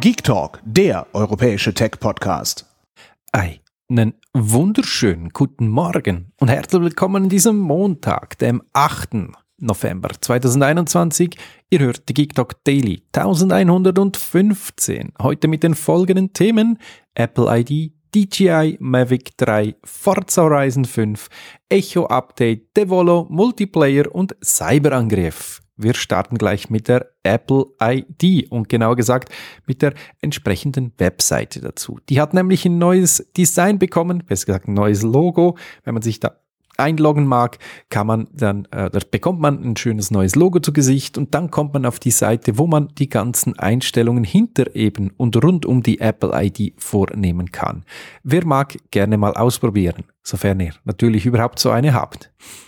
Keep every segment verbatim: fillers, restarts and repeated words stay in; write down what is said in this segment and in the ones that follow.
Geek Talk, der europäische Tech-Podcast. Einen wunderschönen guten Morgen und herzlich willkommen an diesem Montag, dem achten November zweitausendeinundzwanzig. Ihr hört die Geek Talk Daily elfhundertfünfzehn. Heute mit den folgenden Themen: Apple I D, D J I, Mavic drei, Forza Horizon fünf, Echo Update, Devolo, Multiplayer und Cyberangriff. Wir starten gleich mit der Apple I D und genauer gesagt mit der entsprechenden Webseite dazu. Die hat nämlich ein neues Design bekommen, besser gesagt ein neues Logo. Wenn man sich da einloggen mag, kann man dann, äh, da bekommt man ein schönes neues Logo zu Gesicht und dann kommt man auf die Seite, wo man die ganzen Einstellungen hinter eben und rund um die Apple I D vornehmen kann. Wer mag, gerne mal ausprobieren, sofern ihr natürlich überhaupt so eine habt.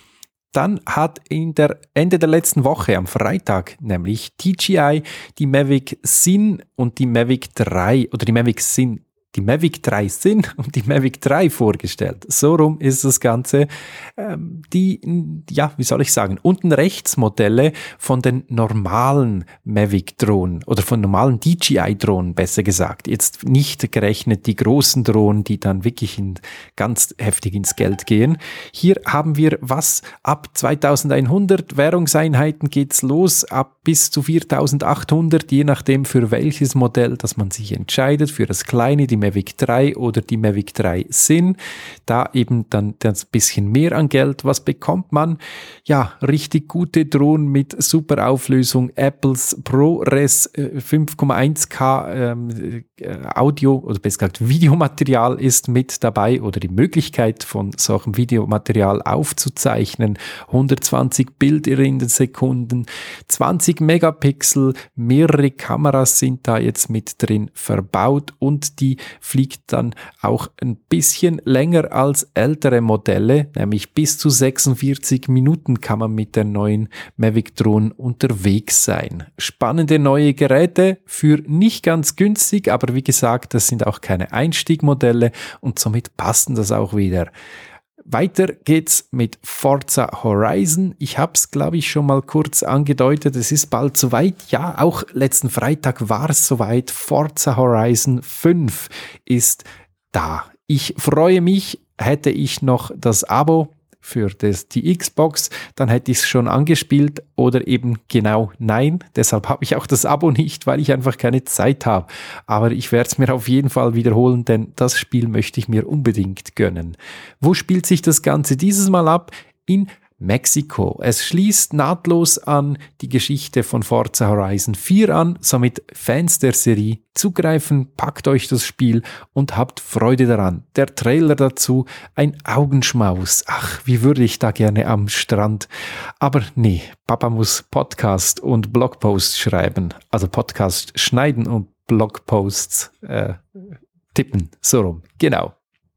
Dann hat in der Ende der letzten Woche, am Freitag, nämlich D J I die Mavic Syn und die Mavic drei oder die Mavic Syn, die Mavic drei Syn und die Mavic drei vorgestellt. So rum ist das Ganze. Ähm, die, ja, wie soll ich sagen, unten rechts Modelle von den normalen Mavic-Drohnen oder von normalen D J I-Drohnen, besser gesagt. Jetzt nicht gerechnet die großen Drohnen, die dann wirklich in, ganz heftig ins Geld gehen. Hier haben wir was ab zweitausendeinhundert Währungseinheiten geht's los, ab bis zu viertausendachthundert, je nachdem für welches Modell, dass man sich entscheidet, für das kleine, die Mavic drei oder die Mavic drei Syn. Da eben dann das bisschen mehr an Geld. Was bekommt man? Ja, richtig gute Drohnen mit super Auflösung. Apples ProRes fünf Komma eins K ähm, Audio oder besser gesagt Videomaterial ist mit dabei oder die Möglichkeit von solchem Videomaterial aufzuzeichnen. hundertzwanzig Bilder in den Sekunden, zwanzig Megapixel, mehrere Kameras sind da jetzt mit drin verbaut und die fliegt dann auch ein bisschen länger als ältere Modelle, nämlich bis zu sechsundvierzig Minuten kann man mit der neuen Mavic-Drohne unterwegs sein. Spannende neue Geräte für nicht ganz günstig, aber wie gesagt, das sind auch keine Einstiegmodelle und somit passen das auch wieder. Weiter geht's mit Forza Horizon. Ich habe es, glaube ich, schon mal kurz angedeutet. Es ist bald soweit. Ja, auch letzten Freitag war es soweit. Forza Horizon fünf ist da. Ich freue mich. Hätte ich noch das Abo für das, die Xbox, dann hätte ich es schon angespielt oder eben genau nein. Deshalb habe ich auch das Abo nicht, weil ich einfach keine Zeit habe. Aber ich werde es mir auf jeden Fall wiederholen, denn das Spiel möchte ich mir unbedingt gönnen. Wo spielt sich das Ganze dieses Mal ab? In Mexiko. Es schließt nahtlos an die Geschichte von Forza Horizon vier an, somit Fans der Serie zugreifen, packt euch das Spiel und habt Freude daran. Der Trailer dazu, ein Augenschmaus. Ach, wie würde ich da gerne am Strand. Aber nee, Papa muss Podcast und Blogposts schreiben, also Podcast schneiden und Blogposts äh, tippen, so rum, genau.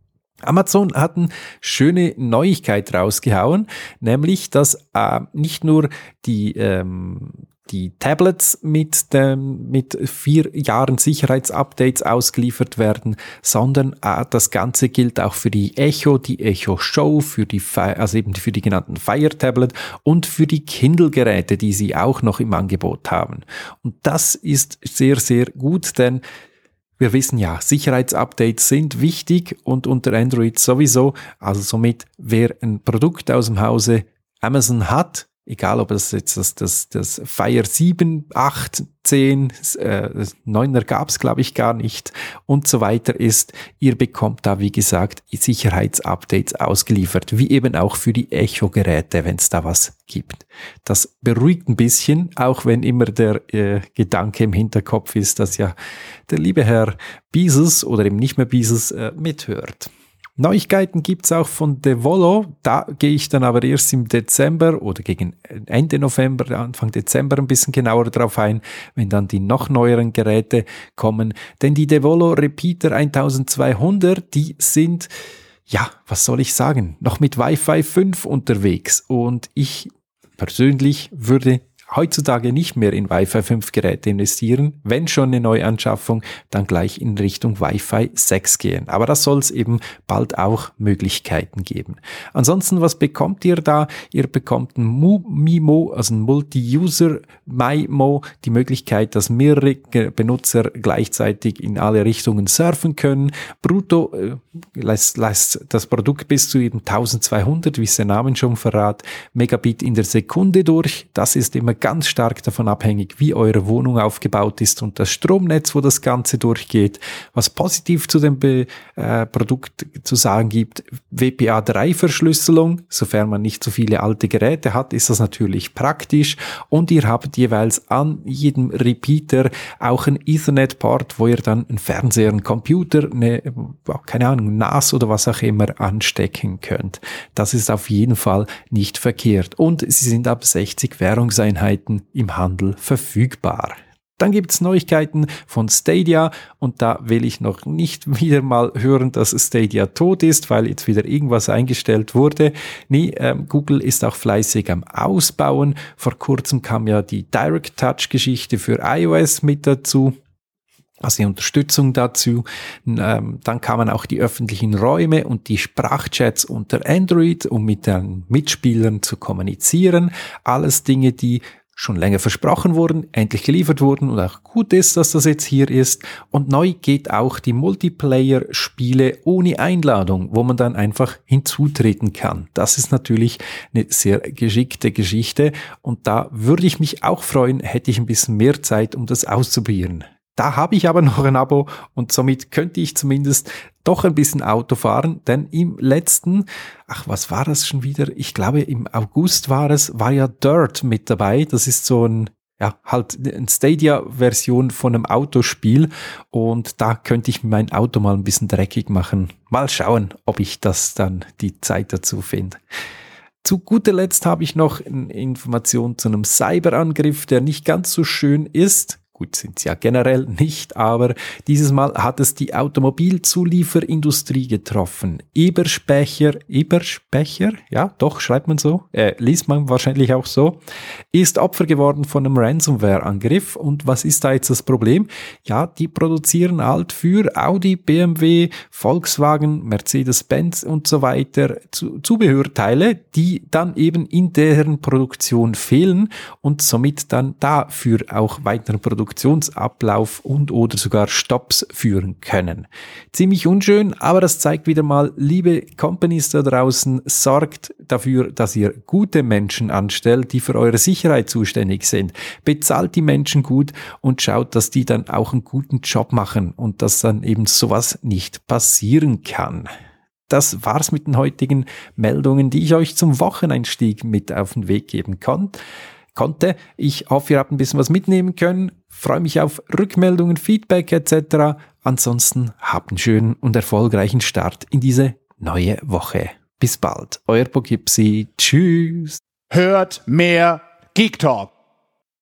Amazon hat eine schöne Neuigkeit rausgehauen, nämlich, dass äh, nicht nur die, ähm, die Tablets mit, dem, mit vier Jahren Sicherheitsupdates ausgeliefert werden, sondern äh, das Ganze gilt auch für die Echo, die Echo Show, für die, also eben für die genannten Fire Tablet und für die Kindle-Geräte, die sie auch noch im Angebot haben. Und das ist sehr, sehr gut, denn wir wissen ja, Sicherheitsupdates sind wichtig und unter Android sowieso. Also somit, wer ein Produkt aus dem Hause Amazon hat, egal ob es jetzt das, das, das Fire sieben, acht, zehn, äh, neuner gab es glaube ich gar nicht und so weiter ist, ihr bekommt da wie gesagt Sicherheitsupdates ausgeliefert, wie eben auch für die Echo-Geräte, wenn es da was gibt. Das beruhigt ein bisschen, auch wenn immer der äh, Gedanke im Hinterkopf ist, dass ja der liebe Herr Bezos oder eben nicht mehr Bezos äh, mithört. Neuigkeiten gibt's auch von Devolo, da gehe ich dann aber erst im Dezember oder gegen Ende November, Anfang Dezember ein bisschen genauer drauf ein, wenn dann die noch neueren Geräte kommen. Denn die Devolo Repeater zwölfhundert, die sind, ja, was soll ich sagen, noch mit Wi-Fi fünf unterwegs und ich persönlich würde heutzutage nicht mehr in Wi-Fi fünf Geräte investieren, wenn schon eine Neuanschaffung, dann gleich in Richtung Wi-Fi sechs gehen. Aber das soll es eben bald auch Möglichkeiten geben. Ansonsten, was bekommt ihr da? Ihr bekommt ein MIMO, also ein Multi-User MIMO, die Möglichkeit, dass mehrere Benutzer gleichzeitig in alle Richtungen surfen können. Brutto äh, lässt, lässt das Produkt bis zu eben eintausendzweihundert, wie es der Name schon verrät, Megabit in der Sekunde durch. Das ist immer ganz stark davon abhängig, wie eure Wohnung aufgebaut ist und das Stromnetz, wo das Ganze durchgeht. Was positiv zu dem Be- äh, Produkt zu sagen gibt, W P A drei Verschlüsselung, sofern man nicht so viele alte Geräte hat, ist das natürlich praktisch und ihr habt jeweils an jedem Repeater auch einen Ethernet-Port, wo ihr dann einen Fernseher, einen Computer, eine, keine Ahnung, N A S oder was auch immer anstecken könnt. Das ist auf jeden Fall nicht verkehrt und sie sind ab sechzig Währungseinheiten im Handel verfügbar. Dann gibt es Neuigkeiten von Stadia und da will ich noch nicht wieder mal hören, dass Stadia tot ist, weil jetzt wieder irgendwas eingestellt wurde. Nee, ähm, Google ist auch fleißig am Ausbauen. Vor kurzem kam ja die Direct Touch Geschichte für iOS mit dazu. Also die Unterstützung dazu. Ähm, dann kamen auch die öffentlichen Räume und die Sprachchats unter Android, um mit den Mitspielern zu kommunizieren. Alles Dinge, die schon länger versprochen wurden, endlich geliefert wurden und auch gut ist, dass das jetzt hier ist. Und neu geht auch die Multiplayer-Spiele ohne Einladung, wo man dann einfach hinzutreten kann. Das ist natürlich eine sehr geschickte Geschichte und da würde ich mich auch freuen, hätte ich ein bisschen mehr Zeit, um das auszuprobieren. Da habe ich aber noch ein Abo und somit könnte ich zumindest doch ein bisschen Auto fahren, denn im letzten, ach, was war das schon wieder? Ich glaube, im August war es, war ja Dirt mit dabei. Das ist so ein, ja, halt eine Stadia-Version von einem Autospiel und da könnte ich mein Auto mal ein bisschen dreckig machen. Mal schauen, ob ich das dann die Zeit dazu finde. Zu guter Letzt habe ich noch eine Information zu einem Cyberangriff, der nicht ganz so schön ist. Gut, sind es ja generell nicht, aber dieses Mal hat es die Automobilzulieferindustrie getroffen. Eberspecher, Eberspecher, ja, doch, schreibt man so, äh, liest man wahrscheinlich auch so, ist Opfer geworden von einem Ransomware-Angriff. Und was ist da jetzt das Problem? Ja, die produzieren halt für Audi, B M W, Volkswagen, Mercedes-Benz und so weiter zu, Zubehörteile, die dann eben in deren Produktion fehlen und somit dann dafür auch weitere Produktionen Produktionsablauf und oder sogar Stopps führen können. Ziemlich unschön, aber das zeigt wieder mal, liebe Companies da draußen, sorgt dafür, dass ihr gute Menschen anstellt, die für eure Sicherheit zuständig sind. Bezahlt die Menschen gut und schaut, dass die dann auch einen guten Job machen und dass dann eben sowas nicht passieren kann. Das war's mit den heutigen Meldungen, die ich euch zum Wocheneinstieg mit auf den Weg geben konnte. konnte. Ich hoffe, ihr habt ein bisschen was mitnehmen können. Freue mich auf Rückmeldungen, Feedback et cetera. Ansonsten habt einen schönen und erfolgreichen Start in diese neue Woche. Bis bald. Euer Poughkeepsie. Tschüss. Hört mehr Geek Talk.